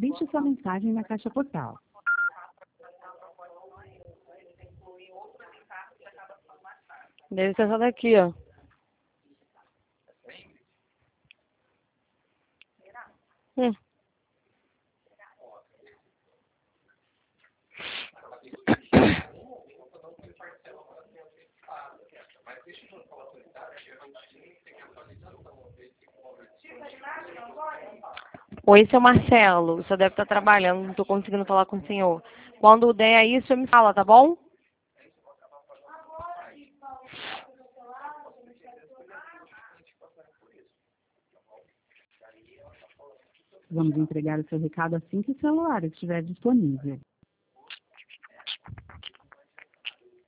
Deixe sua mensagem na caixa postal. Deve ser essa daqui, ó. Hum. Oi, seu Marcelo. O senhor deve estar trabalhando, não estou conseguindo falar com o senhor. Quando der aí, o senhor me fala, tá bom? Vamos entregar o seu recado assim que o celular estiver disponível.